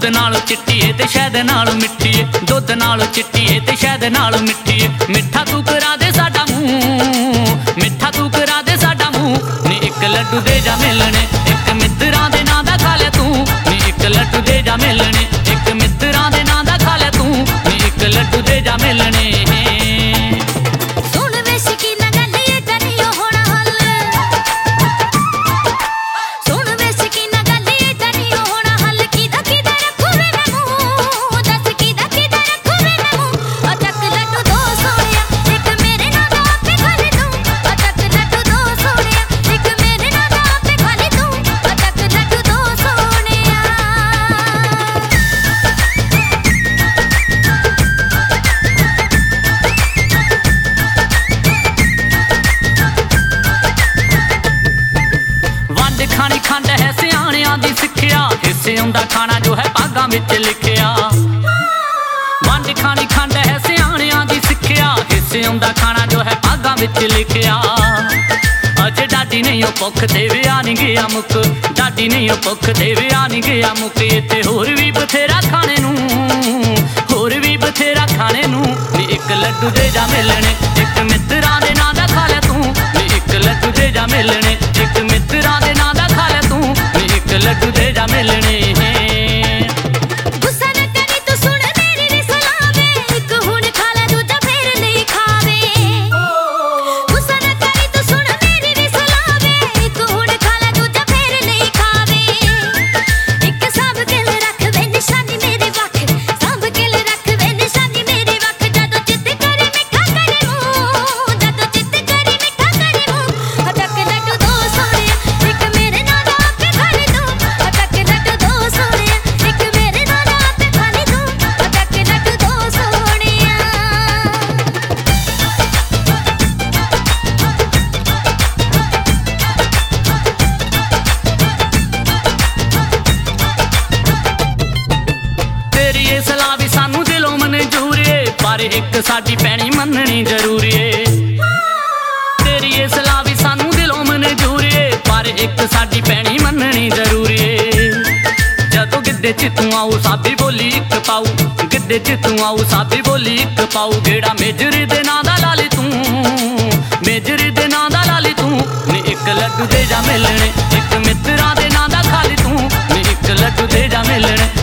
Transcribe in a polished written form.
नालों चिट्टी है ते शहद नालों मिट्टी है, दुध नालों चिट्टी है ते शहद नालों मिट्टी है। मिठा तू करा दे साडा मूंह, मिठा तू करा दे साडा मूंह, नी एक लड्डू दे जा मिलने, एक मित्तरां दे नां दा खा ले तू, नी एक लड्डू दे जा मिलने, एक मित्तरां दे नां दा खा ले तू, नी एक लड्डू दे जा मिलने। खानी खंड है सियाणियां दी सिक्ख्या, हिस्से हुंदा खाना जो है भागां विच लिखिया। वंड खानी खंड है सियाणियां दी सिक्ख्या, हिस्से हुंदा खाना जो है भागां विच लिखिया। अजे डाडी नहीं ओ भुख ते विआह नहीं गया मुक, डाडी नहीं ओ भुख ते विआह नहीं गया मुक। इत्थे होर भी बथेरा खाने नूं, होर भी बथेरा खाने नूं, नी एक लड्डू दे जा मिलने, एक मित्तरां दे नां दा खा ले तू, नी एक लड्डू दे जा मिलने, एक मित्तरां दे नां दा खा ले तू, नी एक लड्डू दे जा मिलने। पर एक साडी पैनी मननी जरूरी है, तेरी ये सलाह भी सानू दिलों मंजूर है, पर एक साडी पैनी मननी जरूरी है। जदों गिद्धे च तू आऊ साबी बोली एक पाऊ, गिद्धे च तू आऊ साबी बोली एक पाऊ। गेड़ा मेजर दे नां दा ला ले तू, मेजर दे नां दा ला ले तू, नी एक लड्डू दे जा मिलने, एक मित्तरां दे नां दा खा ले तू, नी एक लड्डू दे जा मिलने।